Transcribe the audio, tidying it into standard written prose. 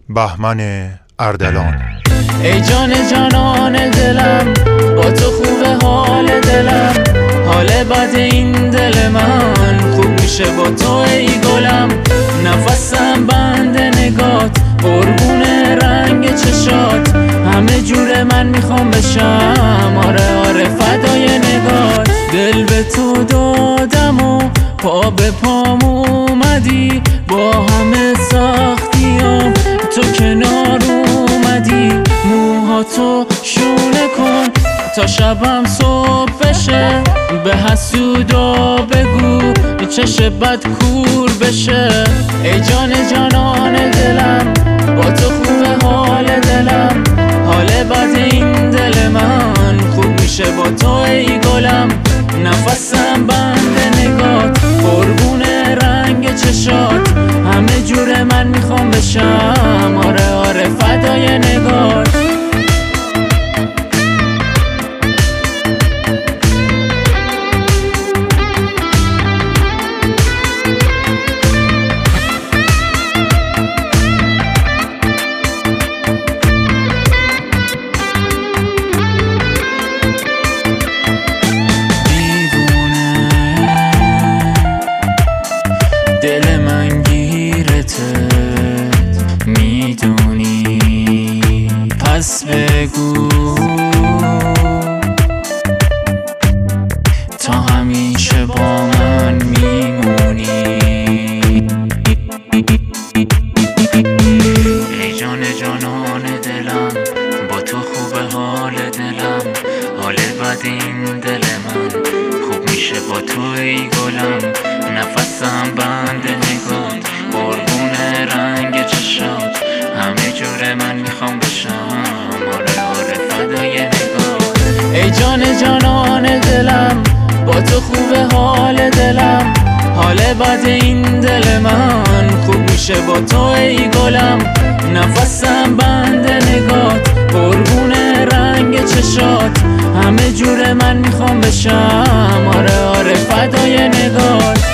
بهمن اردلان. ای جان جانان دلم، با تو خوبه حال دلم، حال بد این دل من خوب میشه با تو ای گلم. نفسم بند نگات، قربون رنگ چشات، همه جور من میخوام بشم، آره آره فدای نگات. دل به تو دادم و پا به پام اومدی، با همه سختیام تو کنار اومدی. موهاتو شونه کن تا شبم صبح بشه، به حسودا بگو چش بد کور بشه. ای جان جانان دلم، با تو خوبه حال دلم، حال بد این دل من خوب میشه با تو ای گلم. نفسم بند نگات، قربون رنگ چشات، همه جور من میخوام بشم، آره آره فدای نگات. دل من گیرته میدونی، پس بگو تا همیشه با من میمونی. ای جان جانان دلم، با تو خوبه حال دلم، حال بد این دل من خوب میشه با تو ای گلم. نفسم بند نگات، قربون رنگ چشات، همه جور من میخوام بشم، آره آره فدای نگات. ای جان جانان دلم، با تو خوبه حال دلم، حال بد این دل من خوب میشه با تو ای گلم. نفسم بند نگات، قربون رنگ چشات، همه جور من میخوام بشم، آره آره فدای نگات.